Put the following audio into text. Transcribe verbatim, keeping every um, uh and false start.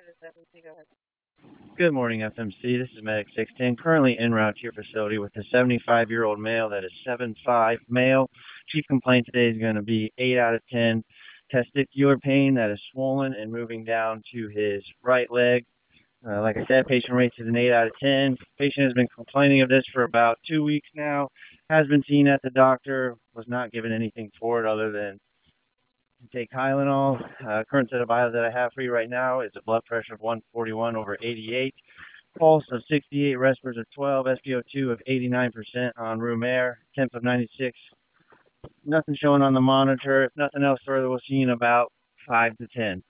Good morning, F M C. This is Medic sixteen, currently en route to your facility with a seventy-five-year-old male that is seven five male. Chief complaint today is going to be eight out of ten testicular pain that is swollen and moving down to his right leg. Uh, like I said, patient rates is an eight out of ten. Patient has been complaining of this for about two weeks now, has been seen at the doctor, was not given anything for it other than take Tylenol. Uh, current set of vitals that I have for you right now is a blood pressure of one forty-one over eighty-eight, pulse of sixty-eight, respiratory of twelve, S p O two of eighty-nine percent on room air, temp of ninety-six. Nothing showing on the monitor. If nothing else further, we'll see you in about five to ten.